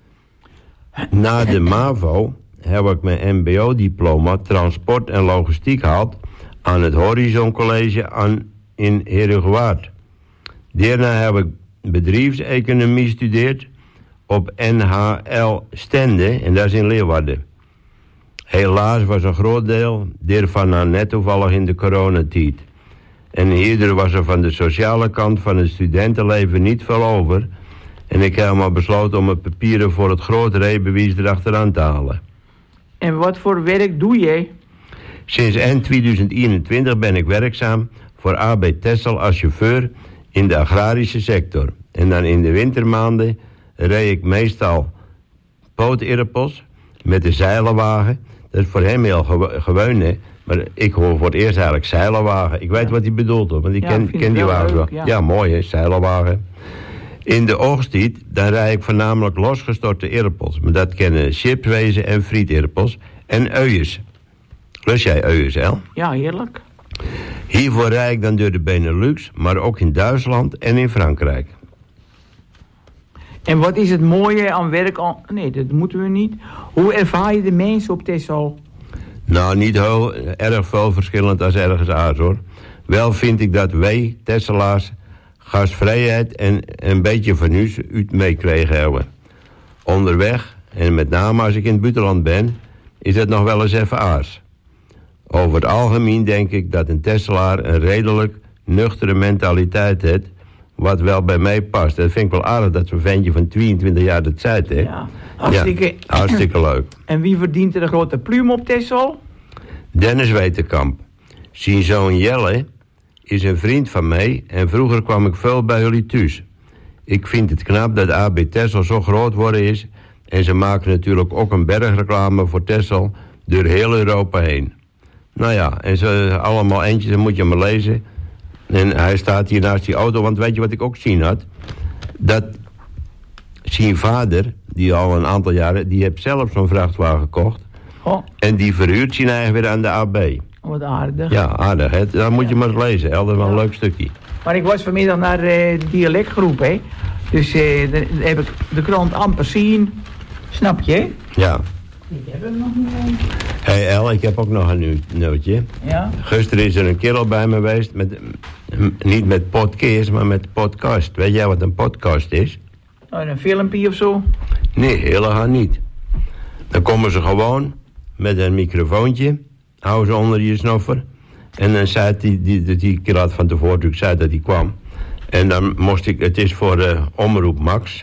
Na de MAVO heb ik mijn M B O-diploma transport en logistiek gehaald aan het Horizon College aan, in Herengewaard. Daarna heb ik bedrijfseconomie gestudeerd op N H L Stende en dat is in Leeuwarden. Helaas was een groot deel daarvan nou net toevallig in de coronatijd. En hierdoor was er van de sociale kant van het studentenleven niet veel over. En ik heb maar besloten om mijn papieren voor het grote rijbewijs erachteraan te halen. En wat voor werk doe je? Sinds eind tweeduizend eenentwintig ben ik werkzaam voor A B Tessel als chauffeur in de agrarische sector. En dan in de wintermaanden rijd ik meestal pootirpels met de zeilenwagen. Dat is voor hem heel gewo- gewoon, hè. Maar ik hoor voor het eerst eigenlijk zeilenwagen. Ik weet ja. wat hij bedoelt, hoor, want ik ja, ken, ken die wagen wel. Ja. ja, mooi, hè, zeilenwagen. In de oogsttijd, dan rijd ik voornamelijk losgestorte irpels. Maar dat kennen chipswezen en frietirpels en uiers. Lust jij uiers, El? Ja, heerlijk. Hiervoor rijd ik dan door de Benelux, maar ook in Duitsland en in Frankrijk. En wat is het mooie aan werk? Aan... Nee, dat moeten we niet. Hoe ervaar je de mensen op Texel? Nou, niet heel erg veel verschillend als ergens aars, hoor. Wel vind ik dat wij, Tesselaars, gastvrijheid en een beetje vernuis uit meekregen hebben. Onderweg, en met name als ik in het buitenland ben, is het nog wel eens even aars. Over het algemeen denk ik dat een Tesselaar een redelijk nuchtere mentaliteit heeft, wat wel bij mij past. Dat vind ik wel aardig dat zo'n ventje van tweeëntwintig jaar dat zei, hè? Ja, hartstikke... Ja, hartstikke leuk. En wie verdient er de grote pluim op Texel? Dennis Wetenkamp. Zijn zoon Jelle is een vriend van mij en vroeger kwam ik veel bij jullie thuis. Ik vind het knap dat A B Tessel zo groot worden is en ze maken natuurlijk ook een bergreclame voor Tessel door heel Europa heen. Nou ja, en ze allemaal eentjes, dan moet je maar lezen. En hij staat hier naast die auto, want weet je wat ik ook zien had? Dat zijn vader, die al een aantal jaren, die heeft zelf zo'n vrachtwagen gekocht. Oh. En die verhuurt zijn eigen weer aan de A B. Wat aardig. Ja, aardig. Hè? Dan moet je maar eens lezen. Dat is wel een leuk stukje. Maar ik was vanmiddag naar de uh, dialectgroep, hè. Dus uh, dan heb ik de krant amper zien. Snap je? Ja. Ik heb hem nog niet. Hé hey El, ik heb ook nog een nootje. Ja? Gisteren is er een kerel bij me geweest, met, niet met podcast, maar met podcast. Weet jij wat een podcast is? Oh, een filmpje of zo? Nee, helemaal niet. Dan komen ze gewoon met een microfoontje, houden ze onder je snoffer. En dan zei die, die, die, die keer had van tevoren natuurlijk zei dat hij kwam. En dan moest ik, het is voor uh, Omroep Max.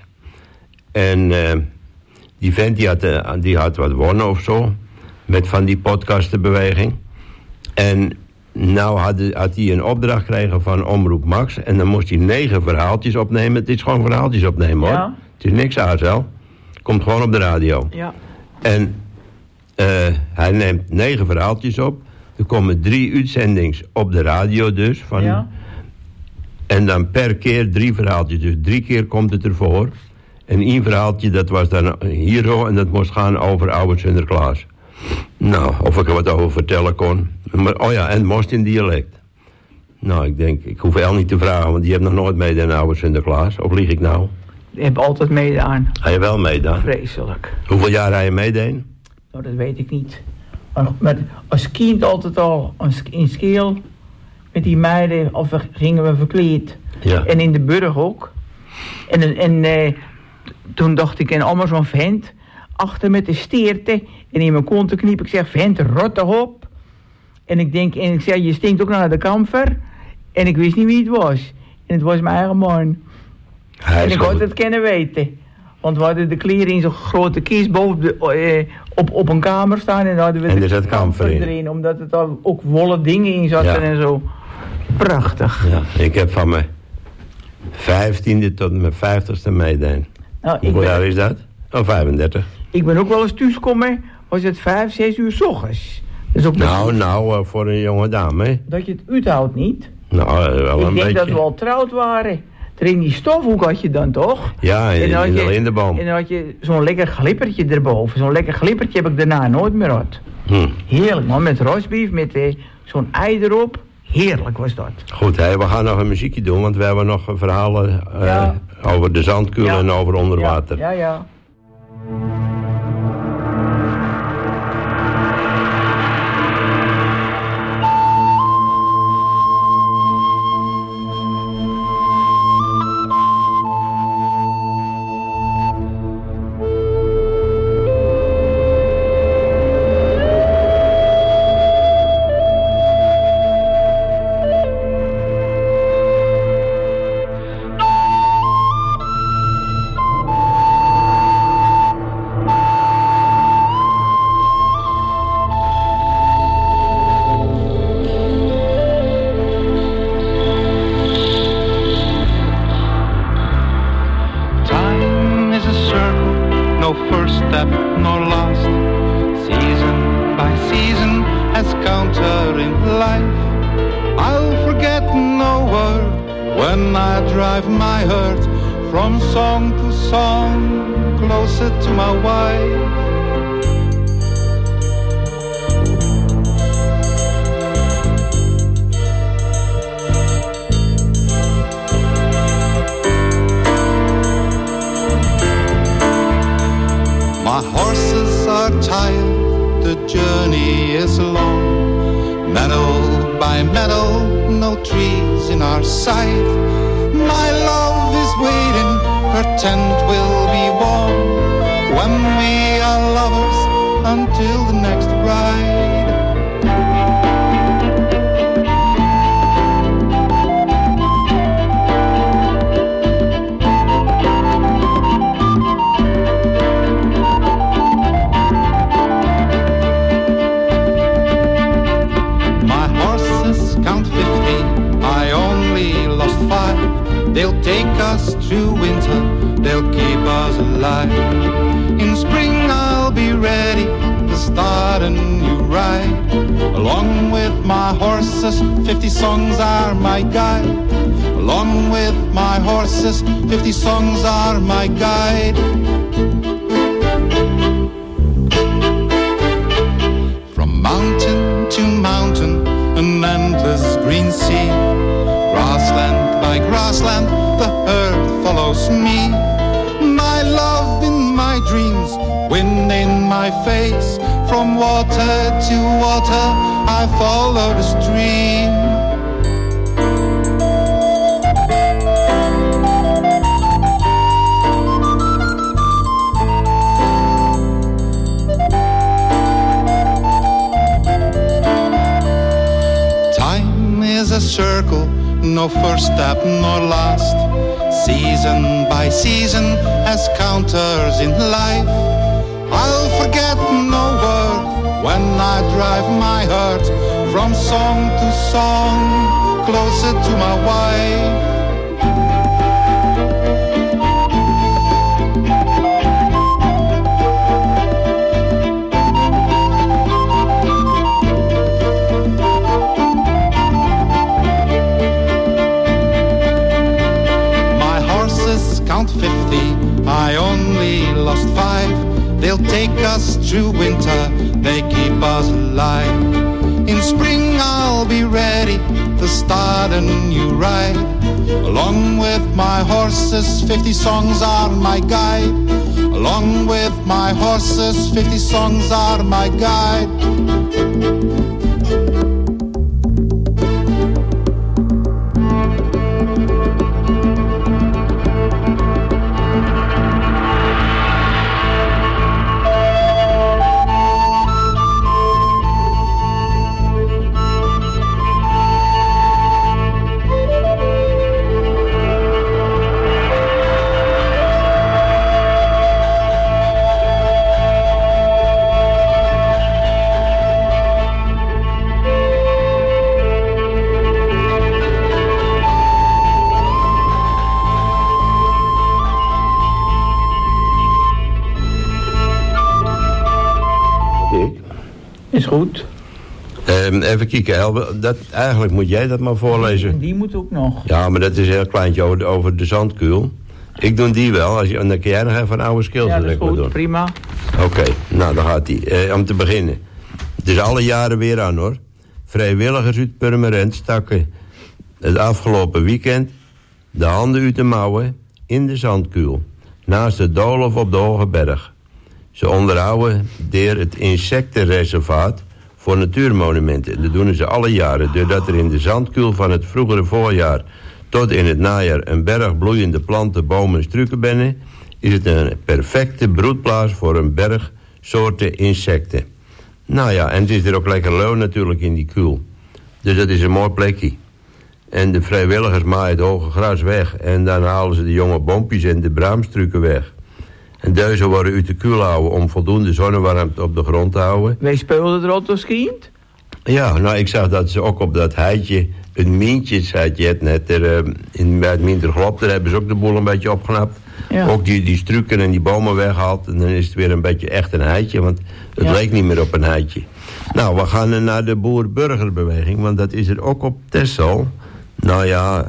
En uh, die vent die had, uh, die had wat wonnen of zo. Met van die podcastenbeweging. En nou had, had hij een opdracht gekregen van Omroep Max. En dan moest hij negen verhaaltjes opnemen. Het is gewoon verhaaltjes opnemen hoor. Ja. Het is niks A S L. Komt gewoon op de radio. Ja. En uh, hij neemt negen verhaaltjes op. Er komen drie uitzendings op de radio dus. Van, ja. En dan per keer drie verhaaltjes. Dus drie keer komt het ervoor. En één verhaaltje, dat was dan hier zo. En dat moest gaan over oude Sinterklaas. Nou, of ik er wat over vertellen kon. Maar, oh ja, en het moest in dialect. Nou, ik denk, ik hoef El niet te vragen. Want die heeft nog nooit meegedaan aan oude Sinterklaas. Of lieg ik nou? Ik heb altijd meegedaan. Hij heeft wel meegedaan? Vreselijk. Hoeveel jaar hij meedeen? Nou, dat weet ik niet. Maar met, als kind altijd al in Scheel. Met die meiden, of we, gingen we verkleed. Ja. En in de burg ook. En, en eh, toen dacht ik, en allemaal zo'n vent. Achter met de steerte. En in mijn kont te kniepen. Ik zeg, vent, rot op. En ik denk, en ik zeg, je stinkt ook naar de kamfer. En ik wist niet wie het was. En het was mijn eigen man. Hij en ik had het kunnen weten. Want we hadden de kleren in zo'n grote kist boven de, eh, op, op een kamer staan. En daar hadden we en de er zat kamfer in. erin. Omdat het al ook wollen dingen in zaten ja. en zo. Prachtig. Ja, ik heb van mijn vijftiende tot mijn vijftigste meedaan. Nou, Hoeveel ben, jaar is dat? Oh, vijfendertig. Ik ben ook wel eens thuiskomen. Was het vijf, zes uur 's ochtends. Dus ook nou, nou, uh, voor een jonge dame, hè? Dat je het uithoudt niet. Nou, uh, wel ik een denk beetje. dat we al trouwd waren. Er in die stofhoek had je dan toch? Ja, in, in de lindenboom. En dan had je zo'n lekker glippertje erboven. Zo'n lekker glippertje heb ik daarna nooit meer gehad. Hm. Heerlijk man, met rosbief, met eh, zo'n ei erop. Heerlijk was dat. Goed, hè, we gaan nog een muziekje doen, want we hebben nog verhalen uh, ja. over de zandkuil ja. en over onder water. Ja, ja. ja. fifty songs are my guide. Along with my horses, fifty songs are my guide. From mountain to mountain, an endless green sea. Grassland by grassland, the herd follows me. My love in my dreams, wind in my face. From water to water, I follow the stream. no first step nor last. Season by season, as counters in life, I'll forget no word when I drive my heart from song to song, closer to my wife. Count fifty, I only lost five. They'll take us through winter, they keep us alive. In spring I'll be ready to start a new ride. Along with my horses, fifty songs are my guide. Along with my horses, fifty songs are my guide. Is goed. Um, even kijken, Elbe, dat, eigenlijk moet jij dat maar voorlezen. En die moet ook nog. Ja, maar dat is een heel kleintje over, over de zandkuil. Ik doe die wel, als je, dan kun jij nog even een oude skills ja, dat is goed, doen. prima. Oké, okay, nou dan gaat die. Eh, om te beginnen. Het is alle jaren weer aan hoor. Vrijwilligers uit Purmerend stakken het afgelopen weekend de handen uit de mouwen in de zandkuil. Naast de doolhof op de Hoge Berg. Ze onderhouden door het insectenreservaat voor natuurmonumenten. Dat doen ze alle jaren, doordat er in de zandkuil van het vroegere voorjaar tot in het najaar een berg bloeiende planten, bomen en struiken binnen, is het een perfecte broedplaats voor een berg soorten insecten. Nou ja, en het is er ook lekker leuk natuurlijk in die kuil. Dus dat is een mooi plekje. En de vrijwilligers maaien het hoge gras weg en dan halen ze de jonge bompjes en de braamstruiken weg. En deze worden uit de kuil houden om voldoende zonnewarmte op de grond te houden. Wij speelden er altijd als kind? Ja, nou ik zag dat ze ook op dat heitje, een mientjesheitje, het net, er, in, bij het Minterglop, daar hebben ze ook de boel een beetje opgeknapt. Ja. Ook die, die struiken en die bomen weggehaald en dan is het weer een beetje echt een heitje, want het ja. leek niet meer op een heitje. Nou, we gaan naar de boer-burgerbeweging, want dat is er ook op Texel. Nou ja,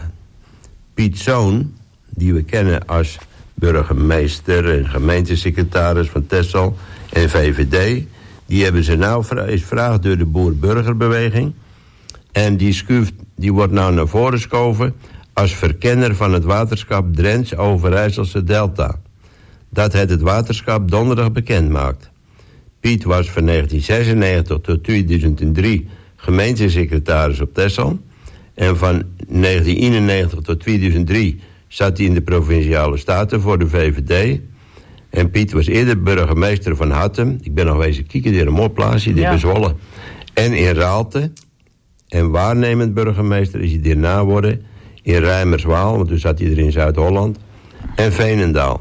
Piet Zoon, die we kennen als burgemeester en gemeentesecretaris van Texel en V V D, die hebben ze nou is gevraagd door de boer-burgerbeweging. En die, schuift, die wordt nou naar voren geschoven als verkenner van het waterschap Drents-Overijsselse Delta. Dat het het waterschap donderdag bekend maakt. Piet was van negentien zesennegentig tot tweeduizend drie gemeentesecretaris op Texel. En van negentien eenennegentig tot tweeduizend drie zat hij in de Provinciale Staten voor de V V D. En Piet was eerder burgemeester van Hattem. Ik ben nog wezen kijken, dit is een mooi plaatsje, dit ja. is Zwolle. En in Raalte. En waarnemend burgemeester is hij daarna worden in Rijmerswaal, want toen zat hij er in Zuid-Holland. En Veenendaal.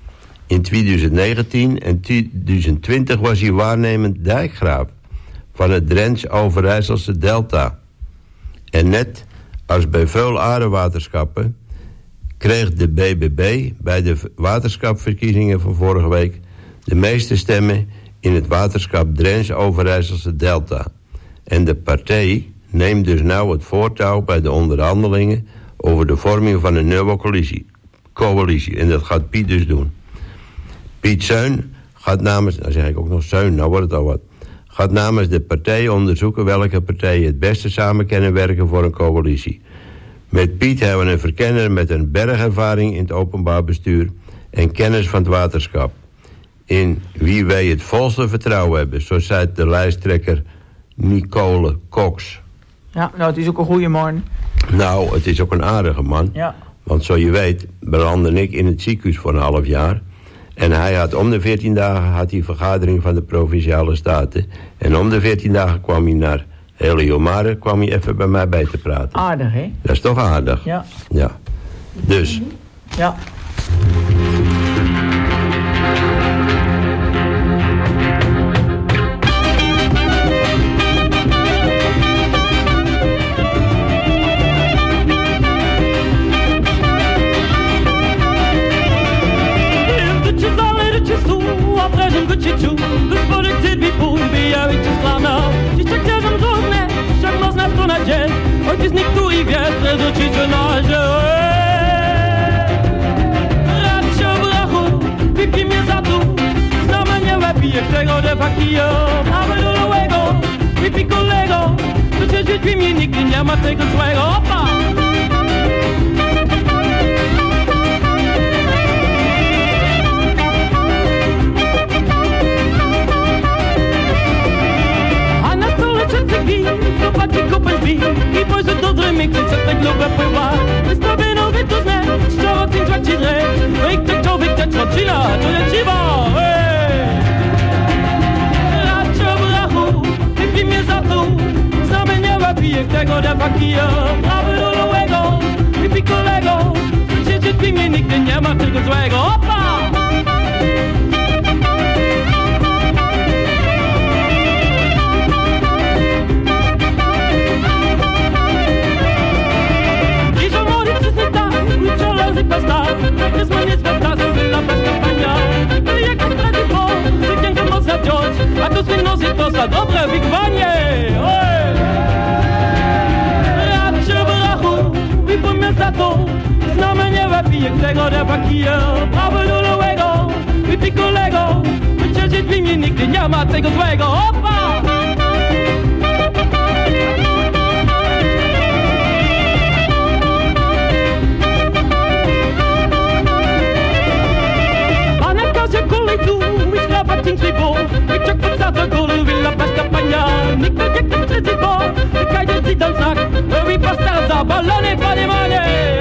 In tweeduizend negentien en tweeduizend twintig was hij waarnemend dijkgraaf van het Drents-Overijsselse Delta. En net als bij veel aardewaterschappen kreeg de B B B bij de waterschapverkiezingen van vorige week de meeste stemmen in het waterschap Drents-Overijsselse Delta. En de partij neemt dus nou het voortouw bij de onderhandelingen over de vorming van een nieuwe coalitie. coalitie. En dat gaat Piet dus doen. Piet Zeun gaat namens, nou zeg ik ook nog Zeun, nou wordt het al wat, gaat namens de partij onderzoeken welke partijen het beste samen kunnen werken voor een coalitie. Met Piet hebben we een verkenner met een bergervaring in het openbaar bestuur en kennis van het waterschap. In wie wij het volste vertrouwen hebben, zo zei de lijsttrekker Nicole Cox. Ja, nou het is ook een goede man. Nou, het is ook een aardige man. Ja. Want zo je weet, belandde ik in het ziekenhuis voor een half jaar. En hij had om de veertien dagen had hij vergadering van de Provinciale Staten. En om de veertien dagen kwam hij naar Hele Jomare kwam hij even bij mij bij te praten. Aardig, hè? Dat is toch aardig? Ja. Ja. Dus. Ja. Ojciec niektóry wiatr rzucić w noże. Radcio brachu, wypij mnie za tu. Znamenie łapie, którego de fakio. Mamy dolowego, wypij kolego. To cię żyć mnie nigdy nie ma tego złego. Opa! Zobaczy kupę drzwi i pojrzy do drymik, czy tak lubię pływa. Wystawię nowy to zne, szczero tym zwać ci dre. Wyk tak to wyk tak rodzina, to nie dziwa. Radcio brachu, wypij mnie za tu. Znamienia łapie, którego da fakija. Prawy dolowego, wypij kolego. Przecież drzwi mnie nigdy nie ma tego złego. Opa! A to swój nos jest to za dobre wygwanie. Radcio brachu, wypij mnie za to. Znamenie łapie, którego da fakija. Prawy dolowego, wypij kolego. Przecież drzwi mnie nigdy nie ma tego złego. Opa! Ting slibo, ik check wat staat zo cool, wil la pesca pagna. Nick de dik de treziko, de kai de zit dan zak. We pasta za ballone pa de mane.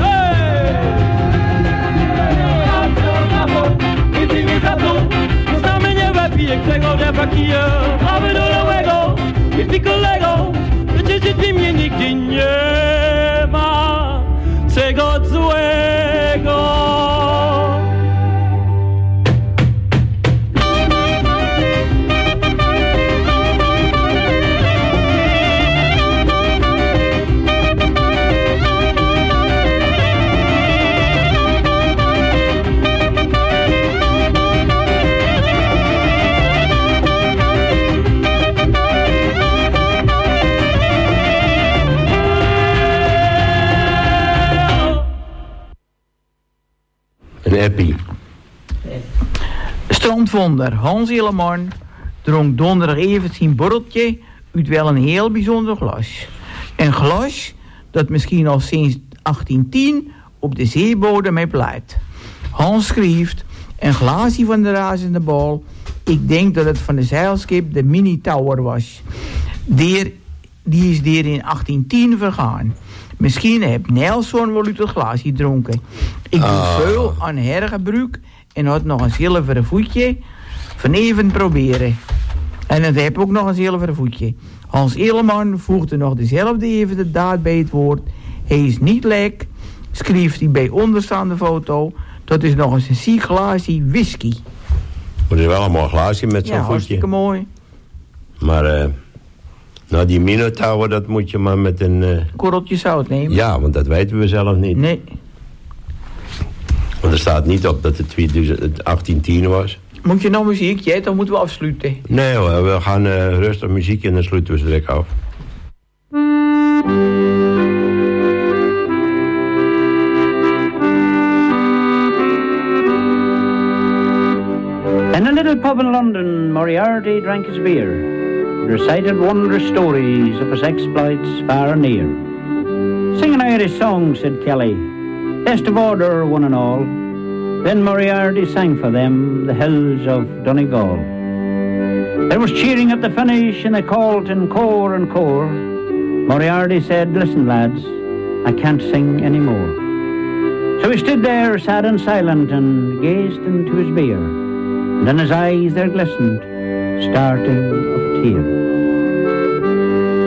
Iti mi za tu, znamenie łapie, którego da fakija. Prawy dolowego, iti kolego. Przecież drzwi mnie nigdy nie ma tego złego. Eppie. Strandwonder Hans Hilleman dronk donderdag even zijn borreltje uit wel een heel bijzonder glas. Een glas dat misschien al sinds achttientien op de zeebodem heeft pleit. Hans schreef een glaasje van de razende bal. Ik denk dat het van de zeilschip de Mini Tower was. Die, die is daar in achttientien vergaan. Misschien heeft Nelson wel uit het glaasje gedronken. Ik doe oh. veel aan hergebruik en had nog een zilveren voetje. Van even proberen. En het heb ook nog een zilveren voetje. Hans Hilleman voegde nog dezelfde even de daad bij het woord. Hij is niet lek, schreef hij bij onderstaande foto. Dat is nog eens een ziek glaasje whisky. Het is wel een mooi glaasje met zo'n ja, voetje. Hartstikke mooi. Maar uh, nou die Minotaur, dat moet je maar met een... Uh... korreltje zout nemen. Ja, want dat weten we zelf niet. Nee. Want er staat niet op dat het achttien tien was. Moet je nou muziekje, dan moeten we afsluiten. Nee hoor, we gaan uh, rustig muziek en dan sluiten we ze direct af. In a little pub in London, Moriarty drank his beer, recited wondrous stories of his exploits far and near. Sing an Irish song, said Kelly, best of order one and all. Then Moriarty sang for them the hills of Donegal. There was cheering at the finish and they called in core and core. Moriarty said, listen lads, I can't sing any more. So he stood there sad and silent and gazed into his beer. And in his eyes there glistened, starting of a tear.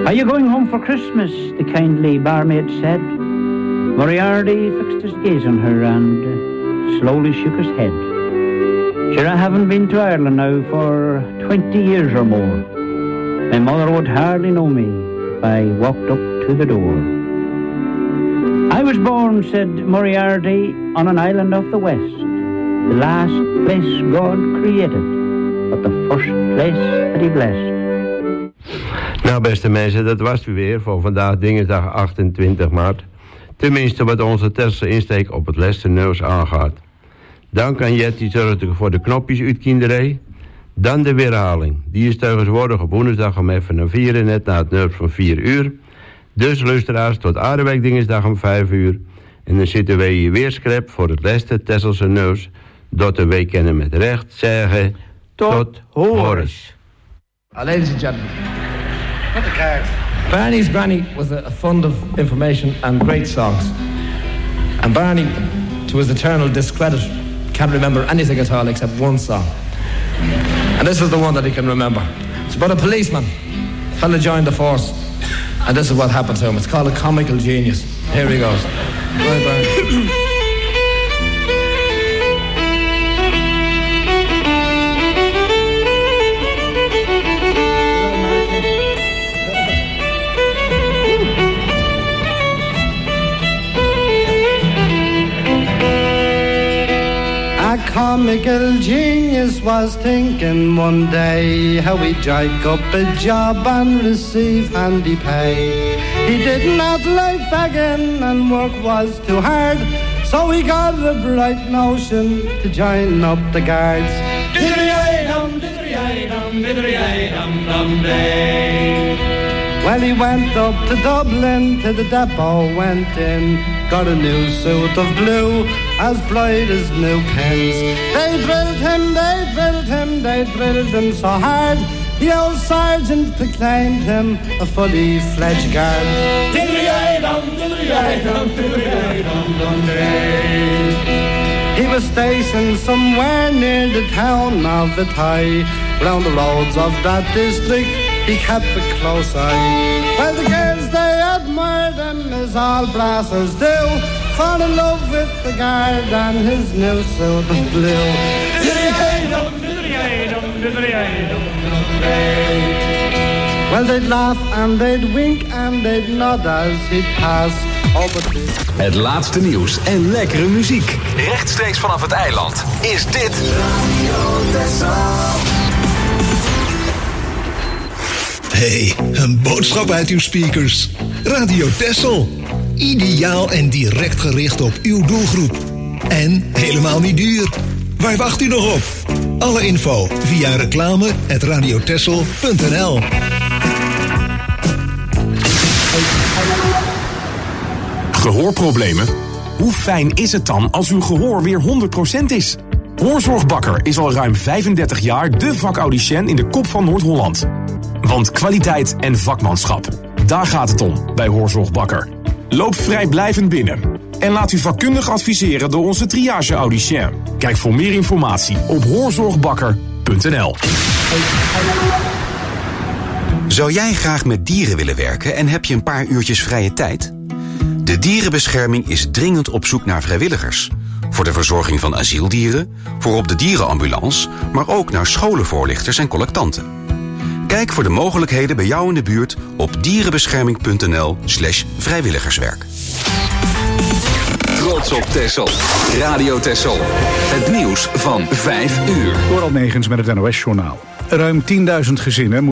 Are you going home for Christmas? The kindly barmaid said. Moriarty fixed his gaze on her and uh, slowly shook his head. Sure, I haven't been to Ireland now for twenty years or more. My mother would hardly know me if I walked up to the door. I was born, said Moriarty, on an island of the west. The last place God created, but the first place that he blessed. Nou, beste mensen, dat was het weer voor vandaag, dinsdag achtentwintig maart. Tenminste wat onze Tesselse insteek op het Lesterneus aangaat. Dank aan Jetty Turk voor de knopjes uitkinderij. Dan de weerhaling. Die is tegenwoordig op woensdag om even naar vieren, net na het nieuws van vier uur. Dus luisteraars, tot Aardewerk dinsdag om vijf uur. En dan zitten wij hier weer scherp voor het Lester Tesselse nieuws. Dat de wij kennen met recht zeggen tot, tot horens. Uh, ladies and gentlemen. Put the card. Barney's granny was a, a fund of information and great songs. And Barney, to his eternal discredit, can't remember anything at all except one song. And this is the one that he can remember. It's about a policeman. The fella joined the force. And this is what happened to him. It's called A Comical Genius. Here he goes. Bye, Barney. Comical genius was thinking one day how he'd drag up a job and receive handy pay. He did not like begging and work was too hard, so he got a bright notion to join up the guards. Diddly-ay-dum, diddly-ay-dum, diddly-ay-dum, dum day. Well, he went up to Dublin, to the depot, went in, got a new suit of blue, as bright as new pins. They drilled him, they drilled him, they drilled him so hard, the old sergeant proclaimed him a fully fledged guard. Diddly-ay-dum, diddly-ay-dum, diddly-ay-dum, dum day. He was stationed somewhere near the town of Vitay. Round the roads of that district he kept a close eye. Well, the girls, they admired him as all brassers do, fall in love with the guard and his new suit of blue. Diddly-ay-dum, diddly-ay-dum, diddly-ay-dum, dum day. Well, they'd laugh and they'd wink and they'd nod as he'd pass over the... Het laatste nieuws en lekkere muziek. Rechtstreeks vanaf het eiland. Is dit... Radio Texel. Hey, een boodschap uit uw speakers. Radio Texel. Ideaal en direct gericht op uw doelgroep. En helemaal niet duur. Waar wacht u nog op? Alle info via reclame at radiotexel punt n l. Gehoorproblemen? Hoe fijn is het dan als uw gehoor weer honderd procent is? Hoorzorg is al ruim vijfendertig jaar de vakaudicien in de kop van Noord-Holland. Want kwaliteit en vakmanschap, daar gaat het om bij Hoorzorg Bakker. Loop vrijblijvend binnen en laat u vakkundig adviseren door onze triage-audicien. Kijk voor meer informatie op hoorzorgbakker punt n l. Zou jij graag met dieren willen werken en heb je een paar uurtjes vrije tijd? De Dierenbescherming is dringend op zoek naar vrijwilligers. Voor de verzorging van asieldieren, voor op de dierenambulance, maar ook naar scholenvoorlichters en collectanten. Kijk voor de mogelijkheden bij jou in de buurt op dierenbescherming punt n l slash vrijwilligerswerk. Trots op Texel. Radio Texel. Het nieuws van vijf uur. Door Almegens met het N O S-journaal. Ruim tienduizend gezinnen